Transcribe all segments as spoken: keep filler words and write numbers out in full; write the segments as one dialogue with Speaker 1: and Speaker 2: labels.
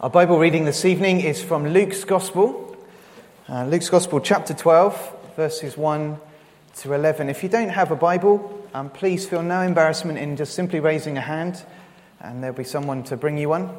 Speaker 1: Our Bible reading this evening is from Luke's Gospel, uh, Luke's Gospel chapter twelve, verses one to eleven. If you don't have a Bible, um, please feel no embarrassment in just simply raising a hand, and there'll be someone to bring you one.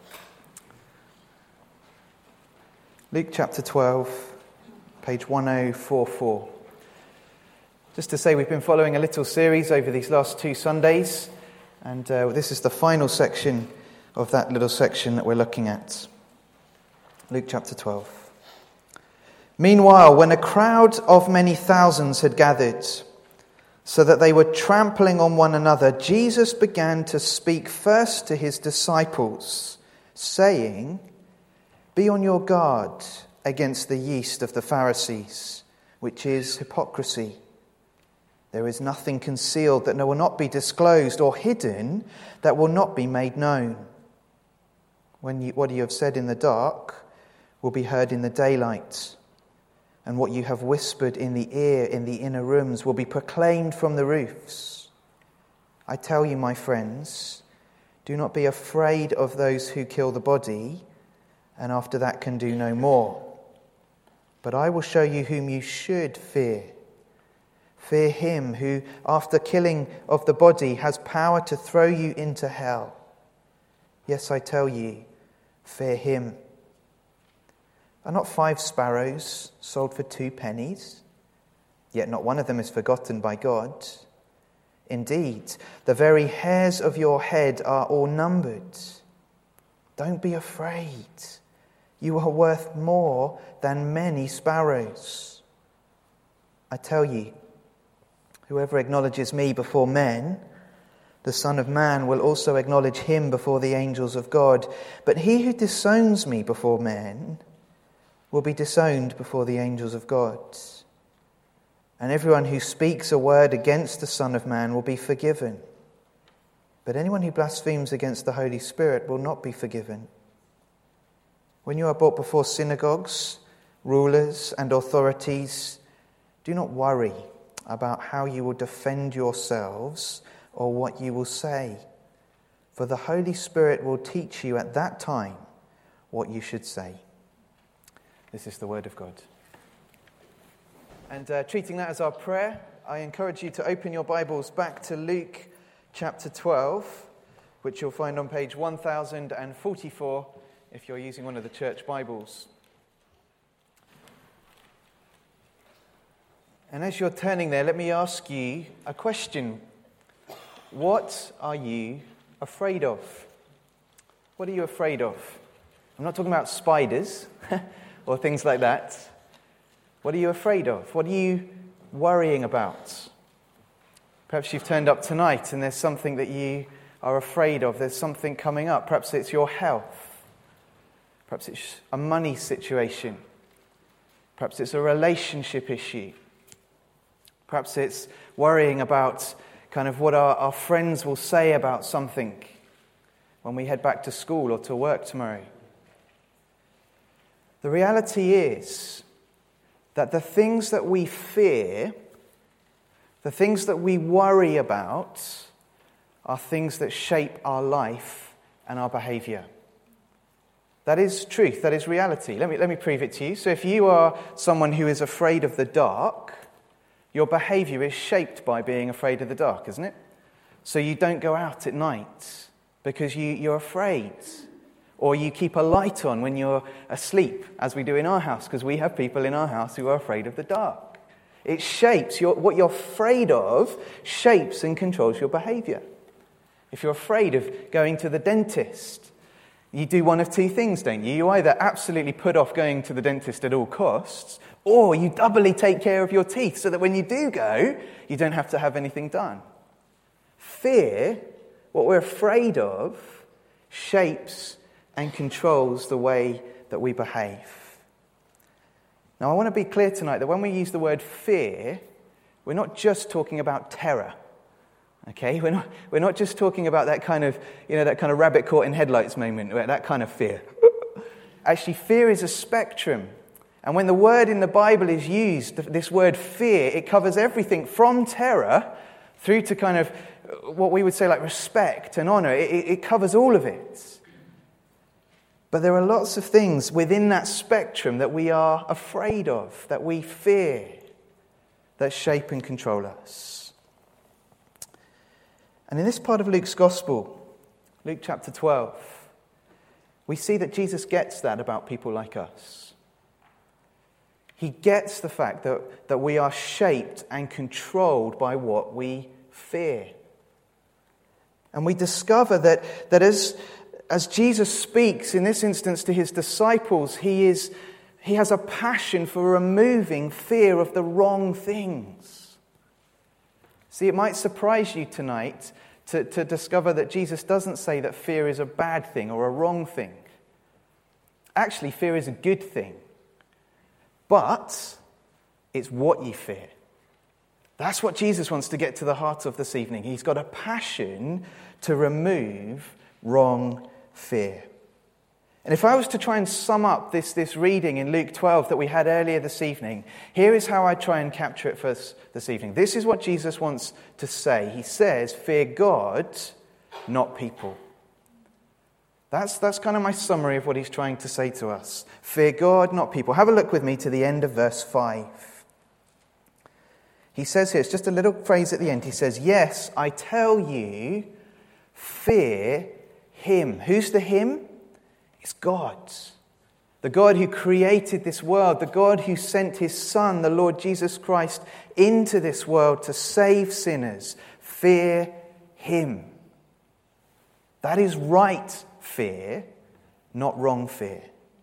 Speaker 1: Luke chapter twelve, page ten forty-four. Just to say, we've been following a little series over these last two Sundays, and uh, this is the final section of that little section that we're looking at. Luke chapter twelve. Meanwhile, when a crowd of many thousands had gathered, so that they were trampling on one another, Jesus began to speak first to his disciples, saying, "Be on your guard against the yeast of the Pharisees, which is hypocrisy. There is nothing concealed that will not be disclosed, or hidden that will not be made known. When you, what you have said in the dark will be heard in the daylight, and what you have whispered in the ear in the inner rooms will be proclaimed from the roofs. I tell you, my friends, do not be afraid of those who kill the body, and after that can do no more. But I will show you whom you should fear. Fear him who, after killing of the body, has power to throw you into hell. Yes, I tell you, fear him. Are not five sparrows sold for two pennies? Yet not one of them is forgotten by God. Indeed, the very hairs of your head are all numbered. Don't be afraid. You are worth more than many sparrows. I tell you, whoever acknowledges me before men, the Son of Man will also acknowledge him before the angels of God. But he who disowns me before men will be disowned before the angels of God. And everyone who speaks a word against the Son of Man will be forgiven. But anyone who blasphemes against the Holy Spirit will not be forgiven. When you are brought before synagogues, rulers, and authorities, do not worry about how you will defend yourselves or what you will say. For the Holy Spirit will teach you at that time what you should say." This is the word of God. And uh, treating that as our prayer, I encourage you to open your Bibles back to Luke chapter twelve, which you'll find on page one thousand forty-four if you're using one of the church Bibles. And as you're turning there, let me ask you a question. What are you afraid of? What are you afraid of? I'm not talking about spiders or things like that. What are you afraid of? What are you worrying about? Perhaps you've turned up tonight and there's something that you are afraid of. There's something coming up. Perhaps it's your health. Perhaps it's a money situation. Perhaps it's a relationship issue. Perhaps it's worrying about kind of what our, our friends will say about something when we head back to school or to work tomorrow. The reality is that the things that we fear, the things that we worry about, are things that shape our life and our behaviour. That is truth, that is reality. Let me, let me prove it to you. So if you are someone who is afraid of the dark, your behaviour is shaped by being afraid of the dark, isn't it? So you don't go out at night because you, you're afraid. Or you keep a light on when you're asleep, as we do in our house, because we have people in our house who are afraid of the dark. It shapes, your, what you're afraid of shapes and controls your behaviour. If you're afraid of going to the dentist, you do one of two things, don't you? You either absolutely put off going to the dentist at all costs, or you doubly take care of your teeth so that when you do go, you don't have to have anything done. Fear, what we're afraid of, shapes and controls the way that we behave. Now, I want to be clear tonight that when we use the word fear, we're not just talking about terror. Okay, we're not we're not just talking about that kind of, you know, that kind of rabbit caught in headlights moment, that kind of fear. Actually, fear is a spectrum. And when the word in the Bible is used, this word fear, it covers everything from terror through to kind of what we would say like respect and honor. It, it covers all of it. But there are lots of things within that spectrum that we are afraid of, that we fear, that shape and control us. And in this part of Luke's Gospel, Luke chapter twelve, we see that Jesus gets that about people like us. He gets the fact that, that we are shaped and controlled by what we fear. And we discover that, that as, as Jesus speaks, in this instance to his disciples, he, is, he has a passion for removing fear of the wrong things. See, it might surprise you tonight to, to discover that Jesus doesn't say that fear is a bad thing or a wrong thing. Actually, fear is a good thing. But it's what you fear. That's what Jesus wants to get to the heart of this evening. He's got a passion to remove wrong fear. And if I was to try and sum up this, this reading in Luke twelve that we had earlier this evening, here is how I try and capture it for us this evening. This is what Jesus wants to say. He says, fear God, not people. That's, that's kind of my summary of what he's trying to say to us. Fear God, not people. Have a look with me to the end of verse five. He says here, it's just a little phrase at the end. He says, yes, I tell you, fear him. Who's the him? It's God. The God who created this world. The God who sent his Son, the Lord Jesus Christ, into this world to save sinners. Fear him. That is right fear, not wrong fear.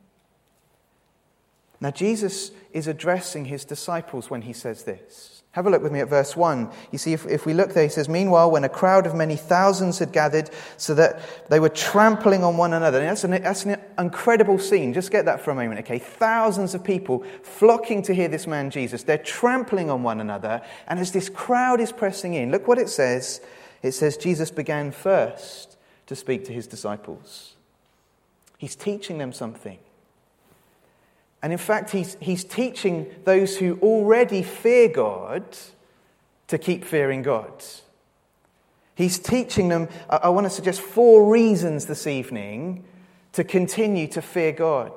Speaker 1: Now, Jesus is addressing his disciples when he says this. Have a look with me at verse one. You see, if, if we look there, he says, meanwhile, when a crowd of many thousands had gathered so that they were trampling on one another. And that's an, that's an incredible scene. Just get that for a moment, okay? Thousands of people flocking to hear this man Jesus. They're trampling on one another. And as this crowd is pressing in, look what it says. It says, Jesus began first to speak to his disciples. He's teaching them something. And in fact, he's, he's teaching those who already fear God to keep fearing God. He's teaching them, I, I want to suggest four reasons this evening to continue to fear God.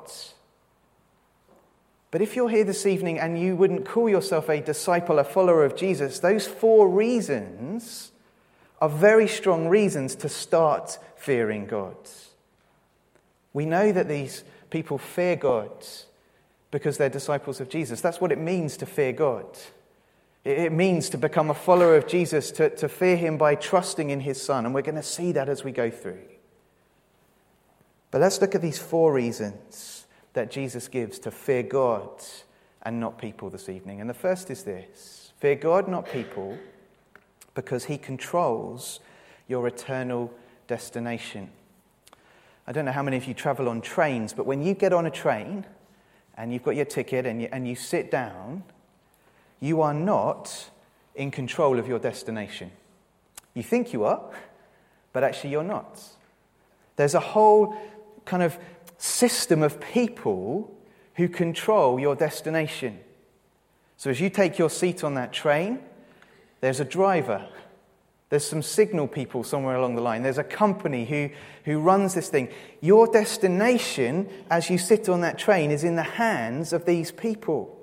Speaker 1: But if you're here this evening and you wouldn't call yourself a disciple, a follower of Jesus, those four reasons are very strong reasons to start fearing God. We know that these people fear God because they're disciples of Jesus. That's what it means to fear God. It means to become a follower of Jesus, to, to fear him by trusting in his Son. And we're going to see that as we go through. But let's look at these four reasons that Jesus gives to fear God and not people this evening. And the first is this: fear God, not people, because he controls your eternal destination. I don't know how many of you travel on trains, but when you get on a train and you've got your ticket and you, and you sit down, you are not in control of your destination. You think you are, but actually you're not. There's a whole kind of system of people who control your destination. So as you take your seat on that train, there's a driver. There's some signal people somewhere along the line. There's a company who, who runs this thing. Your destination, as you sit on that train, is in the hands of these people.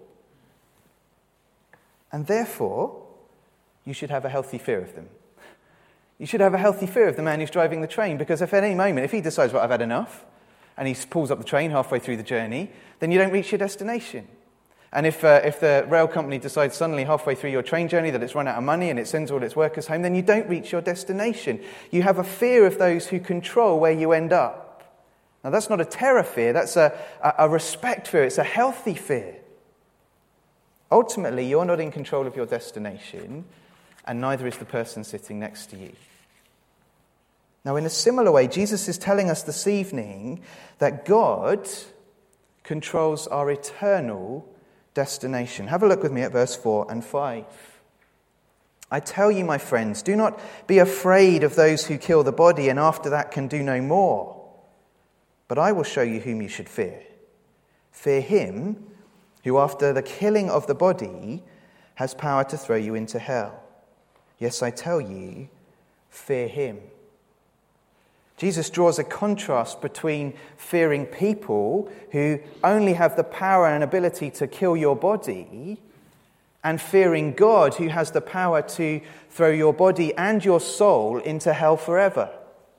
Speaker 1: And therefore, you should have a healthy fear of them. You should have a healthy fear of the man who's driving the train, because if at any moment, if he decides, well, I've had enough, and he pulls up the train halfway through the journey, then you don't reach your destination. And if uh, if the rail company decides suddenly halfway through your train journey that it's run out of money and it sends all its workers home, then you don't reach your destination. You have a fear of those who control where you end up. Now, that's not a terror fear, that's a, a, a respect fear. It's a healthy fear. Ultimately, you're not in control of your destination, and neither is the person sitting next to you. Now, in a similar way, Jesus is telling us this evening that God controls our eternal destination. Have a look with me at verse four and five. I tell you, my friends, do not be afraid of those who kill the body and after that can do no more. But I will show you whom you should fear. Fear him who after the killing of the body has power to throw you into hell. Yes, I tell you, fear him. Jesus draws a contrast between fearing people who only have the power and ability to kill your body and fearing God who has the power to throw your body and your soul into hell forever.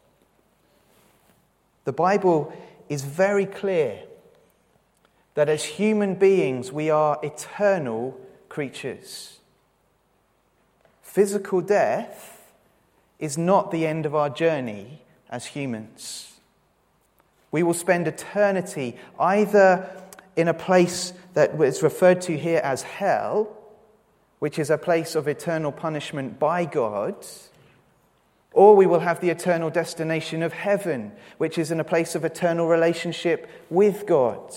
Speaker 1: The Bible is very clear that as human beings we are eternal creatures. Physical death is not the end of our journey as humans. We will spend eternity either in a place that is referred to here as hell, which is a place of eternal punishment by God, or we will have the eternal destination of heaven, which is in a place of eternal relationship with God.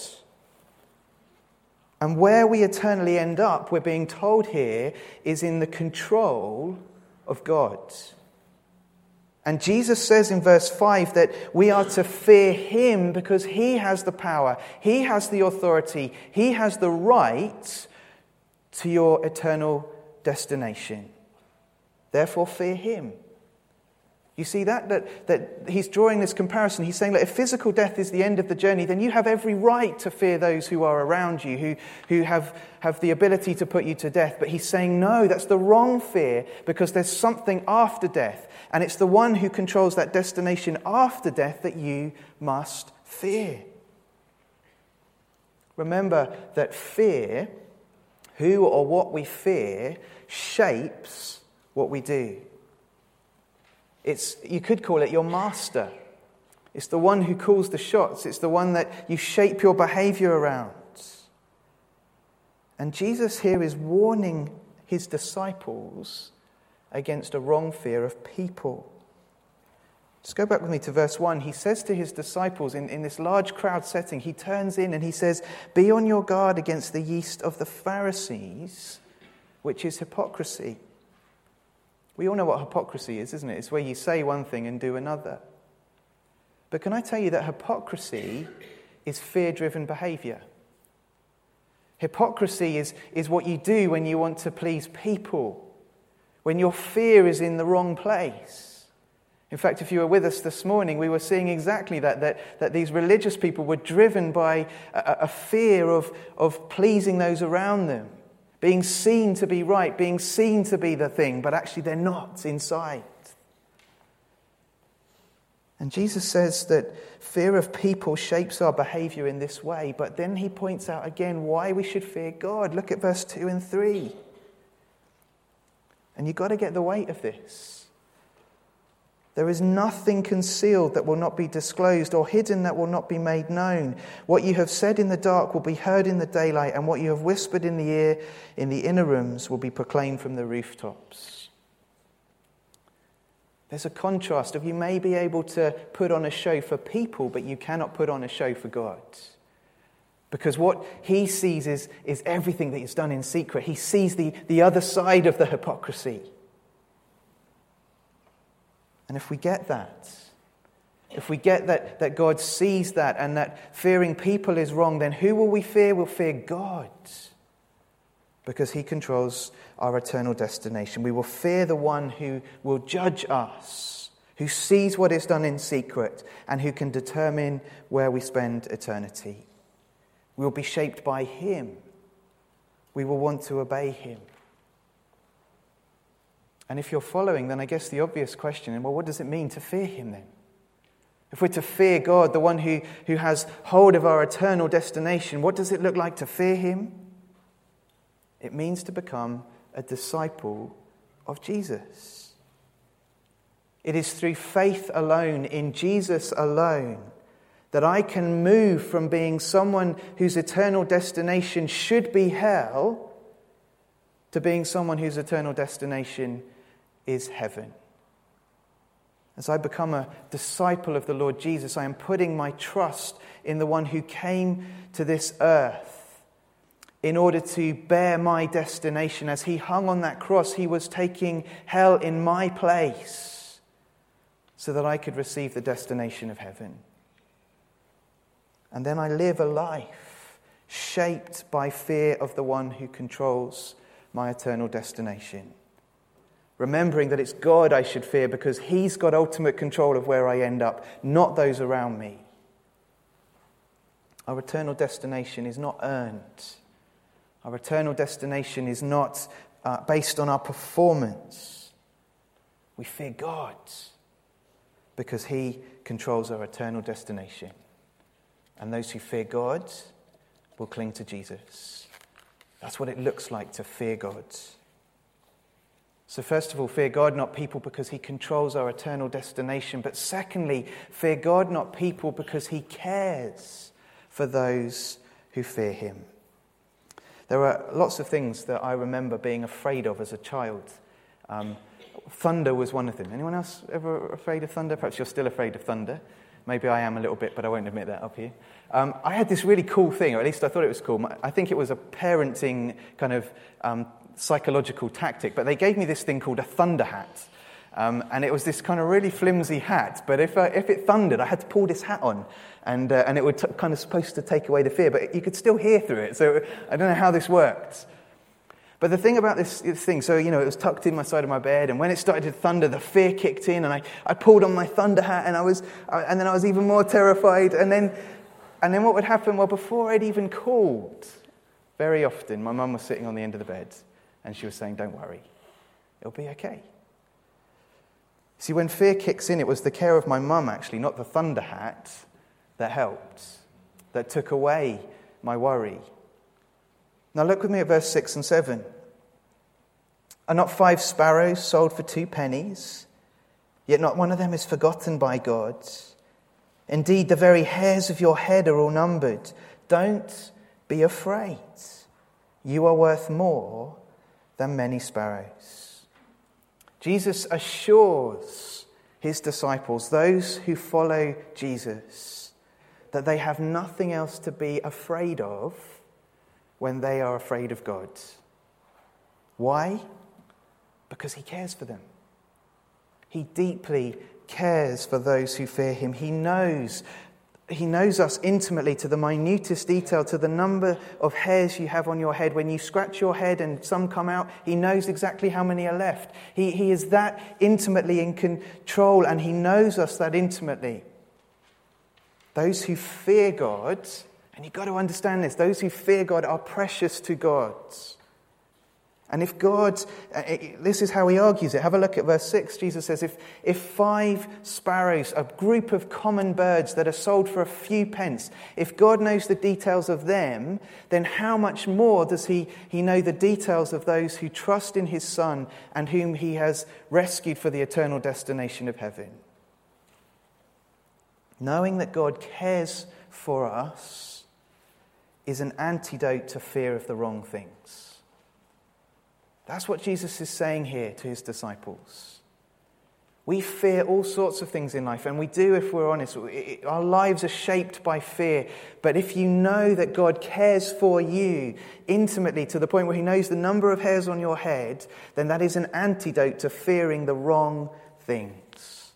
Speaker 1: And where we eternally end up, we're being told here, is in the control of God. And Jesus says in verse five that we are to fear him because he has the power, he has the authority, he has the right to your eternal destination. Therefore, fear him. You see that, that, that he's drawing this comparison. He's saying that if physical death is the end of the journey, then you have every right to fear those who are around you, who, who have, have the ability to put you to death. But he's saying, no, that's the wrong fear because there's something after death. And it's the one who controls that destination after death that you must fear. Remember that fear, who or what we fear, shapes what we do. It's, you could call it your master. It's the one who calls the shots. It's the one that you shape your behavior around. And Jesus here is warning his disciples against a wrong fear of people. Just go back with me to verse one. He says to his disciples in, in this large crowd setting, he turns in and he says, "Be on your guard against the yeast of the Pharisees, which is hypocrisy." We all know what hypocrisy is, isn't it? It's where you say one thing and do another. But can I tell you that hypocrisy is fear-driven behavior? Hypocrisy is, is what you do when you want to please people, when your fear is in the wrong place. In fact, if you were with us this morning, we were seeing exactly that, that, that these religious people were driven by a, a fear of, of pleasing those around them, being seen to be right, being seen to be the thing, but actually they're not inside. And Jesus says that fear of people shapes our behavior in this way, but then he points out again why we should fear God. Look at verse two and three. And you've got to get the weight of this. There is nothing concealed that will not be disclosed, or hidden that will not be made known. What you have said in the dark will be heard in the daylight, and what you have whispered in the ear in the inner rooms will be proclaimed from the rooftops. There's a contrast of you may be able to put on a show for people, but you cannot put on a show for God. Because what he sees is, is everything that is done in secret. He sees the, the other side of the hypocrisy. And if we get that, if we get that, that God sees that and that fearing people is wrong, then who will we fear? We'll fear God. Because he controls our eternal destination. We will fear the one who will judge us, who sees what is done in secret, and who can determine where we spend eternity. We will be shaped by him. We will want to obey him. And if you're following, then I guess the obvious question, well, what does it mean to fear him then? If we're to fear God, the one who, who has hold of our eternal destination, what does it look like to fear him? It means to become a disciple of Jesus. It is through faith alone, in Jesus alone, that I can move from being someone whose eternal destination should be hell to being someone whose eternal destination is heaven. As I become a disciple of the Lord Jesus, I am putting my trust in the one who came to this earth in order to bear my destination. As he hung on that cross, he was taking hell in my place so that I could receive the destination of heaven. And then I live a life shaped by fear of the one who controls my eternal destination. remembering that it's God I should fear because he's got ultimate control of where I end up, not those around me. Our eternal destination is not earned. Our eternal destination is not uh, based on our performance. We fear God because he controls our eternal destination. And those who fear God will cling to Jesus. That's what it looks like to fear God. So first of all, fear God, not people, because he controls our eternal destination. But secondly, fear God, not people, because he cares for those who fear him. There are lots of things that I remember being afraid of as a child. Um, thunder was one of them. Anyone else ever afraid of thunder? Perhaps you're still afraid of thunder. Maybe I am a little bit, but I won't admit that up here. Um, I had this really cool thing, or at least I thought it was cool. I think it was a parenting kind of um, psychological tactic, but they gave me this thing called a thunder hat. Um, and it was this kind of really flimsy hat, but if uh, if it thundered, I had to pull this hat on, and uh, and it would t- kind of supposed to take away the fear, but you could still hear through it. So I don't know how this worked. But the thing about this, this thing, so, you know, it was tucked in my side of my bed, and when it started to thunder, the fear kicked in, and I, I pulled on my thunder hat, and I was, uh, and then I was even more terrified, and then, and then what would happen? Well, before I'd even called, very often, my mum was sitting on the end of the bed, and she was saying, "Don't worry, it'll be okay." See, when fear kicks in, it was the care of my mum, actually, not the thunder hat, that helped, that took away my worry. Now look with me at verse six and seven. "Are not five sparrows sold for two pennies? Yet not one of them is forgotten by God. Indeed, the very hairs of your head are all numbered. Don't be afraid. You are worth more than many sparrows." Jesus assures his disciples, those who follow Jesus, that they have nothing else to be afraid of when they are afraid of God. Why? Because he cares for them. He deeply cares for those who fear him. He knows, he knows us intimately to the minutest detail, to the number of hairs you have on your head. When you scratch your head and some come out, he knows exactly how many are left. He, he is that intimately in control, and he knows us that intimately. Those who fear God, and you've got to understand this, those who fear God are precious to God. And if God, this is how he argues it. Have a look at verse six. Jesus says, if, if five sparrows, a group of common birds that are sold for a few pence, if God knows the details of them, then how much more does he, he know the details of those who trust in his Son and whom he has rescued for the eternal destination of heaven? Knowing that God cares for us is an antidote to fear of the wrong things. That's what Jesus is saying here to his disciples. We fear all sorts of things in life, and we do if we're honest. Our lives are shaped by fear. But if you know that God cares for you intimately to the point where he knows the number of hairs on your head, then that is an antidote to fearing the wrong things.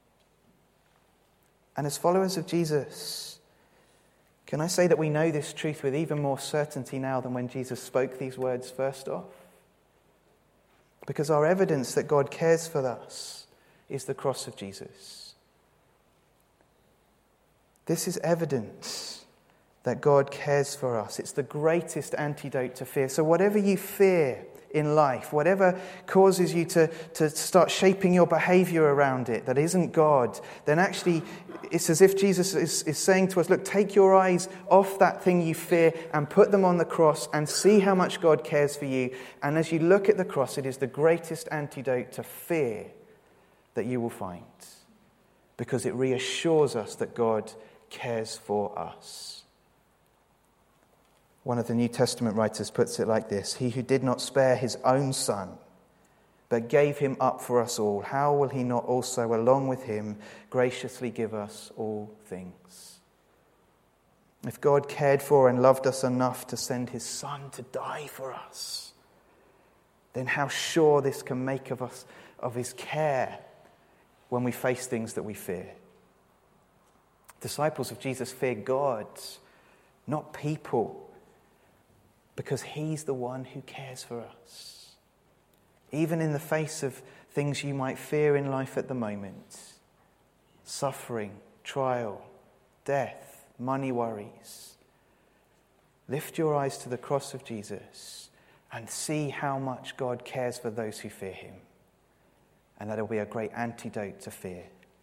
Speaker 1: And as followers of Jesus, can I say that we know this truth with even more certainty now than when Jesus spoke these words first off? Because our evidence that God cares for us is the cross of Jesus. This is evidence that God cares for us. It's the greatest antidote to fear. So whatever you fear in life, whatever causes you to, to start shaping your behavior around it that isn't God, then actually it's as if Jesus is, is saying to us, look, take your eyes off that thing you fear and put them on the cross and see how much God cares for you. And as you look at the cross, it is the greatest antidote to fear that you will find, because it reassures us that God cares for us. One of the New Testament writers puts it like this: he who did not spare his own Son, but gave him up for us all, how will he not also, along with him, graciously give us all things? If God cared for and loved us enough to send his Son to die for us, then how sure this can make of us of his care when we face things that we fear. Disciples of Jesus fear God, not people, because he's the one who cares for us. even in the face of things you might fear in life at the moment. Suffering, trial, death, money worries. Lift your eyes to the cross of Jesus and see how much God cares for those who fear him. And that'll be a great antidote to fear.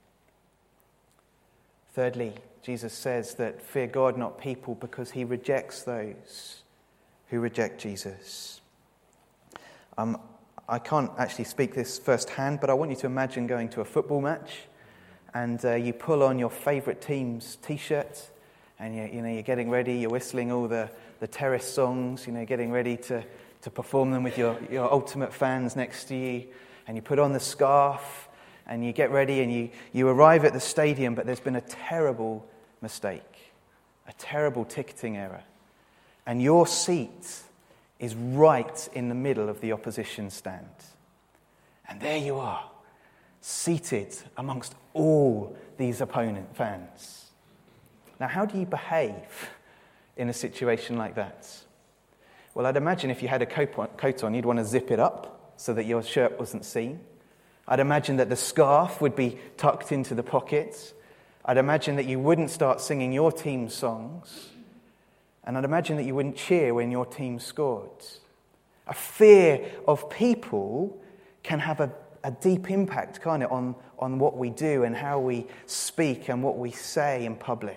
Speaker 1: Thirdly, Jesus says that fear God, not people, because he rejects those who reject Jesus. Um, I can't actually speak this firsthand, but I want you to imagine going to a football match and uh, you pull on your favourite team's T-shirt and you, you know, you're getting ready, you're whistling all the, the terrace songs, you know, getting ready to, to perform them with your, your ultimate fans next to you, and you put on the scarf and you get ready and you, you arrive at the stadium, but there's been a terrible mistake, a terrible ticketing error, and your seat is right in the middle of the opposition stand. And there you are, seated amongst all these opponent fans. Now, how do you behave in a situation like that? Well, I'd imagine if you had a coat on, you'd want to zip it up so that your shirt wasn't seen. I'd imagine that the scarf would be tucked into the pockets. I'd imagine that you wouldn't start singing your team's songs. And I'd imagine that you wouldn't cheer when your team scored. A fear of people can have a, a deep impact, can't it, on, on what we do and how we speak and what we say in public.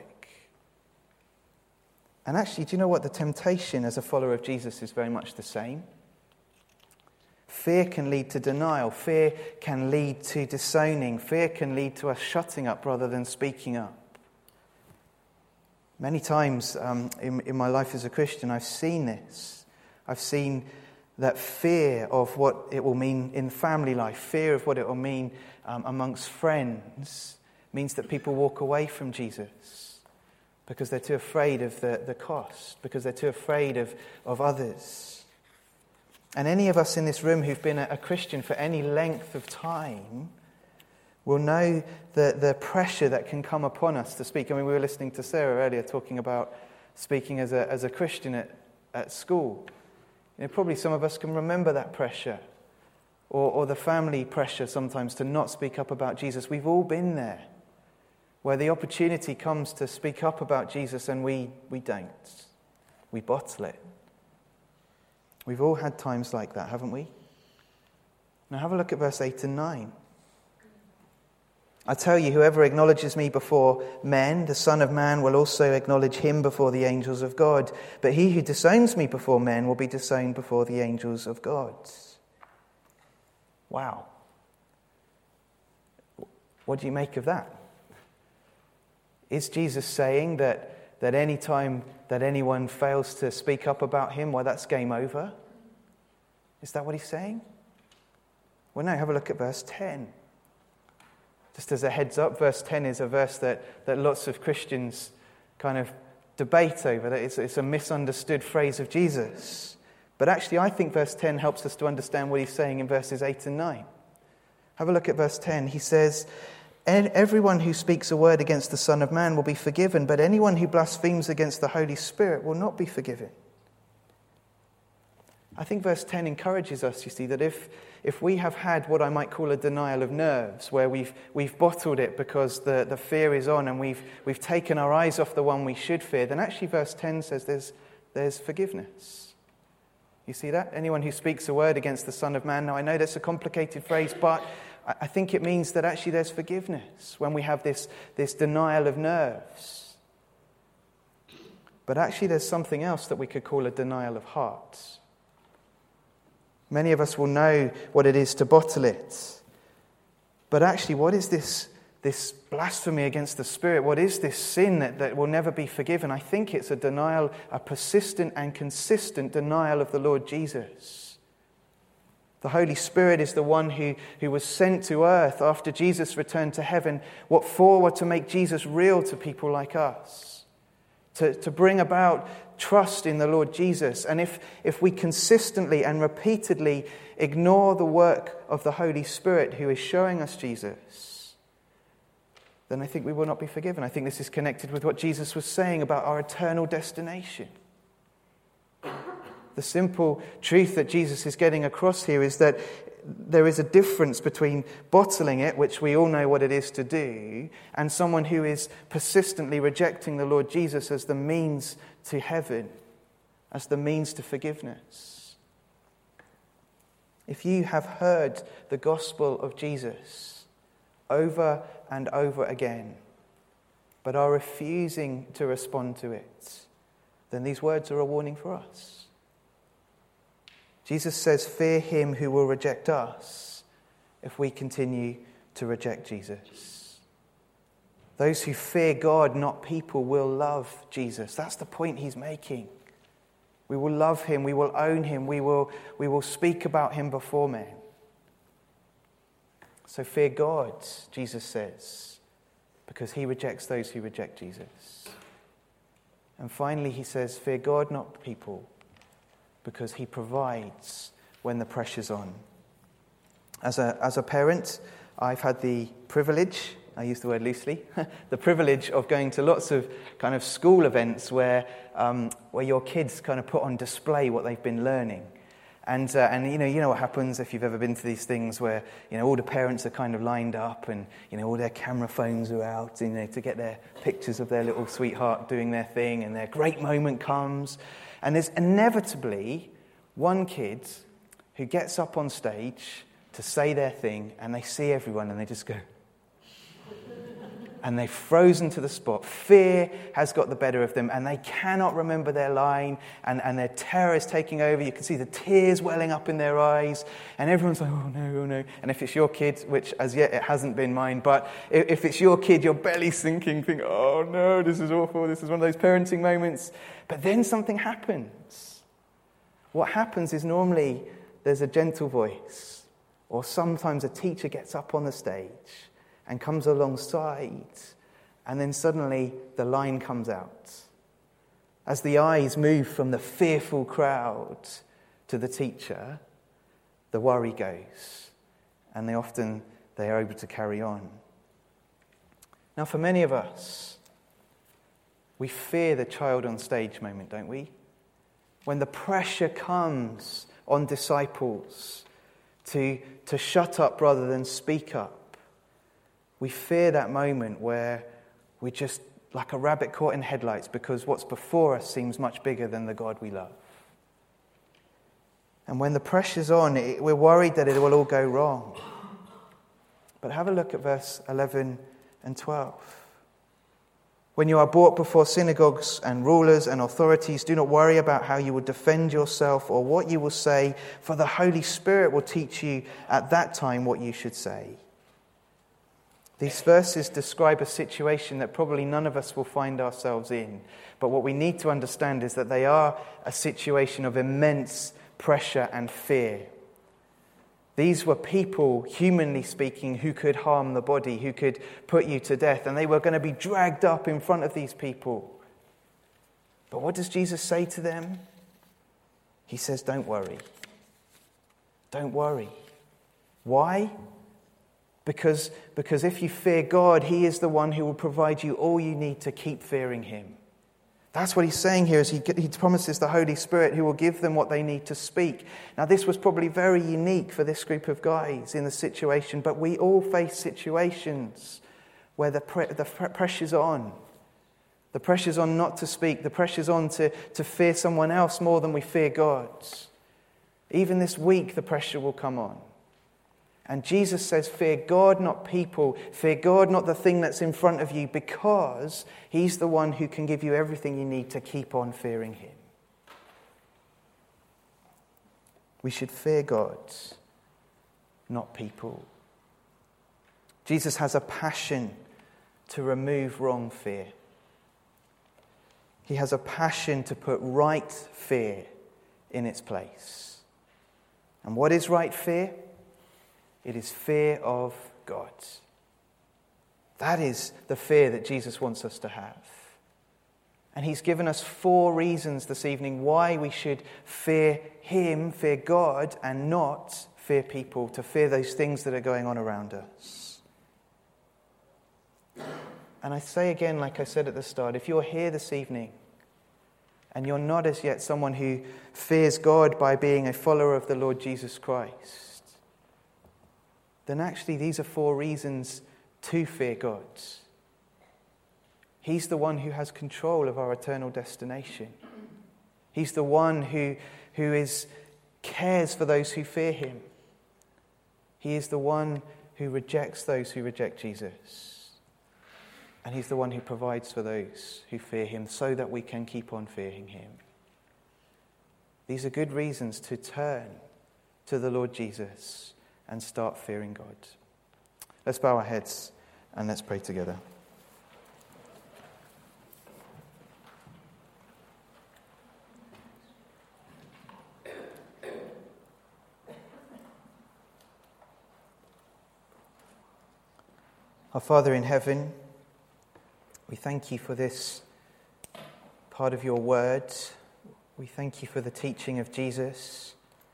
Speaker 1: And actually, do you know what? The temptation as a follower of Jesus is very much the same. Fear can lead to denial. Fear can lead to disowning. Fear can lead to us shutting up rather than speaking up. Many times um, in, in my life as a Christian, I've seen this. I've seen that fear of what it will mean in family life, fear of what it will mean um, amongst friends, means that people walk away from Jesus because they're too afraid of the, the cost, because they're too afraid of, of others. And any of us in this room who've been a, a Christian for any length of time will know the, the pressure that can come upon us to speak. I mean, we were listening to Sarah earlier talking about speaking as a, as a Christian at, at school. You know, probably some of us can remember that pressure, or, or the family pressure sometimes to not speak up about Jesus. We've all been there, where the opportunity comes to speak up about Jesus and we, we don't. We bottle it. We've all had times like that, haven't we? Now have a look at verse eight and nine. I tell you, whoever acknowledges me before men, the Son of Man will also acknowledge him before the angels of God. But he who disowns me before men will be disowned before the angels of God. Wow. What do you make of that? Is Jesus saying that, that any time that anyone fails to speak up about him, well, that's game over? Is that what he's saying? Well, no, have a look at verse ten. Just as a heads up, verse ten is a verse that, that lots of Christians kind of debate over. That it's, it's a misunderstood phrase of Jesus. But actually, I think verse ten helps us to understand what he's saying in verses eight and nine. Have a look at verse ten. He says, everyone who speaks a word against the Son of Man will be forgiven, but anyone who blasphemes against the Holy Spirit will not be forgiven. I think verse ten encourages us, you see, that if if we have had what I might call a denial of nerves, where we've we've bottled it because the, the fear is on and we've we've taken our eyes off the one we should fear, then actually verse ten says there's there's forgiveness. You see that? Anyone who speaks a word against the Son of Man. Now I know that's a complicated phrase, but I think it means that actually there's forgiveness when we have this, this denial of nerves. But actually there's something else that we could call a denial of heart. Many of us will know what it is to bottle it. But actually, what is this, this blasphemy against the Spirit? What is this sin that, that will never be forgiven? I think it's a denial, a persistent and consistent denial of the Lord Jesus. The Holy Spirit is the one who, who was sent to earth after Jesus returned to heaven. What for? Well, to make Jesus real to people like us. To, to bring about trust in the Lord Jesus. And if, if we consistently and repeatedly ignore the work of the Holy Spirit who is showing us Jesus, then I think we will not be forgiven. I think this is connected with what Jesus was saying about our eternal destination. The simple truth that Jesus is getting across here is that there is a difference between bottling it, which we all know what it is to do, and someone who is persistently rejecting the Lord Jesus as the means to heaven, as the means to forgiveness. If you have heard the gospel of Jesus over and over again, but are refusing to respond to it, then these words are a warning for us. Jesus says, fear him who will reject us if we continue to reject Jesus. Those who fear God, not people, will love Jesus. That's the point he's making. We will love him, we will own him, we will, we will speak about him before men. So fear God, Jesus says, because he rejects those who reject Jesus. And finally he says, fear God, not people, because he provides when the pressure's on. As a, as a parent, I've had the privilege, I use the word loosely, the privilege of going to lots of kind of school events where um, where your kids kind of put on display what they've been learning. And uh, and you know you know what happens if you've ever been to these things where you know all the parents are kind of lined up and you know all their camera phones are out, you know, to get their pictures of their little sweetheart doing their thing, and their great moment comes, and there's inevitably one kid who gets up on stage to say their thing, and they see everyone and they just go, and they've frozen to the spot. Fear has got the better of them, and they cannot remember their line, and, and their terror is taking over. You can see the tears welling up in their eyes, and everyone's like, oh no, oh no. And if it's your kid, which as yet it hasn't been mine, but if, if it's your kid, your belly's sinking, think, oh no, this is awful, this is one of those parenting moments. But then something happens. What happens is normally there's a gentle voice, or sometimes a teacher gets up on the stage and comes alongside, and then suddenly the line comes out. As the eyes move from the fearful crowd to the teacher, the worry goes, and they often they are able to carry on. Now, for many of us, we fear the child on stage moment, don't we? When the pressure comes on disciples to, to shut up rather than speak up, we fear that moment where we're just like a rabbit caught in headlights because what's before us seems much bigger than the God we love. And when the pressure's on, it, we're worried that it will all go wrong. But have a look at verse eleven and twelve. When you are brought before synagogues and rulers and authorities, do not worry about how you will defend yourself or what you will say, for the Holy Spirit will teach you at that time what you should say. These verses describe a situation that probably none of us will find ourselves in. But what we need to understand is that they are a situation of immense pressure and fear. These were people, humanly speaking, who could harm the body, who could put you to death. And they were going to be dragged up in front of these people. But what does Jesus say to them? He says, don't worry. Don't worry. Why? Because, because if you fear God, he is the one who will provide you all you need to keep fearing him. That's what he's saying here, is he, he promises the Holy Spirit who will give them what they need to speak. Now, this was probably very unique for this group of guys in the situation, but we all face situations where the, pre- the pressure's on. The pressure's on not to speak. The pressure's on to, to fear someone else more than we fear God. Even this week, the pressure will come on. And Jesus says, fear God, not people. Fear God, not the thing that's in front of you, because he's the one who can give you everything you need to keep on fearing him. We should fear God, not people. Jesus has a passion to remove wrong fear. He has a passion to put right fear in its place. And what is right fear? It is fear of God. That is the fear that Jesus wants us to have. And he's given us four reasons this evening why we should fear him, fear God, and not fear people, to fear those things that are going on around us. And I say again, like I said at the start, if you're here this evening and you're not as yet someone who fears God by being a follower of the Lord Jesus Christ, then actually these are four reasons to fear God. He's the one who has control of our eternal destination. He's the one who, who is, cares for those who fear him. He is the one who rejects those who reject Jesus. And he's the one who provides for those who fear him so that we can keep on fearing him. These are good reasons to turn to the Lord Jesus and start fearing God. Let's bow our heads and let's pray together. Our Father in heaven, we thank you for this part of your word. We thank you for the teaching of Jesus.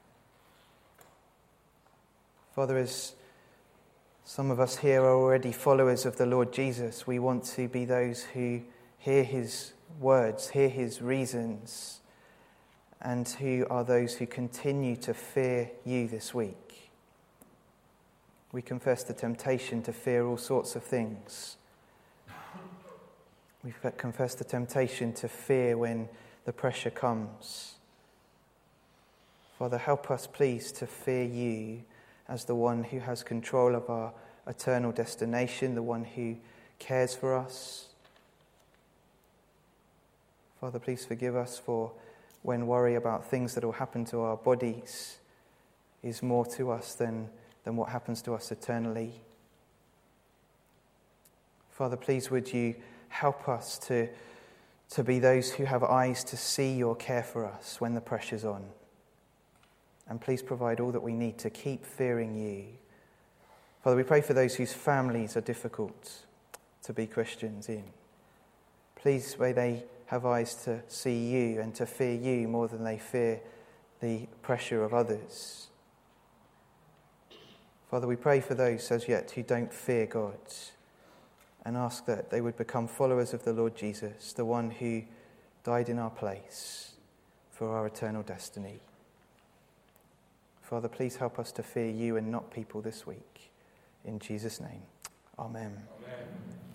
Speaker 1: Father, as some of us here are already followers of the Lord Jesus, we want to be those who hear his words, hear his reasons, and who are those who continue to fear you this week. We confess the temptation to fear all sorts of things. We confess the temptation to fear when the pressure comes. Father, help us, please, to fear you as the one who has control of our eternal destination, the one who cares for us. Father, please forgive us for when worry about things that will happen to our bodies is more to us than than what happens to us eternally. Father, please would you help us to, to be those who have eyes to see your care for us when the pressure's on. And please provide all that we need to keep fearing you. Father, we pray for those whose families are difficult to be Christians in. Please may they have eyes to see you and to fear you more than they fear the pressure of others. Father, we pray for those as yet who don't fear God and ask that they would become followers of the Lord Jesus, the one who died in our place for our eternal destiny. Father, please help us to fear you and not people this week. In Jesus' name, amen. Amen.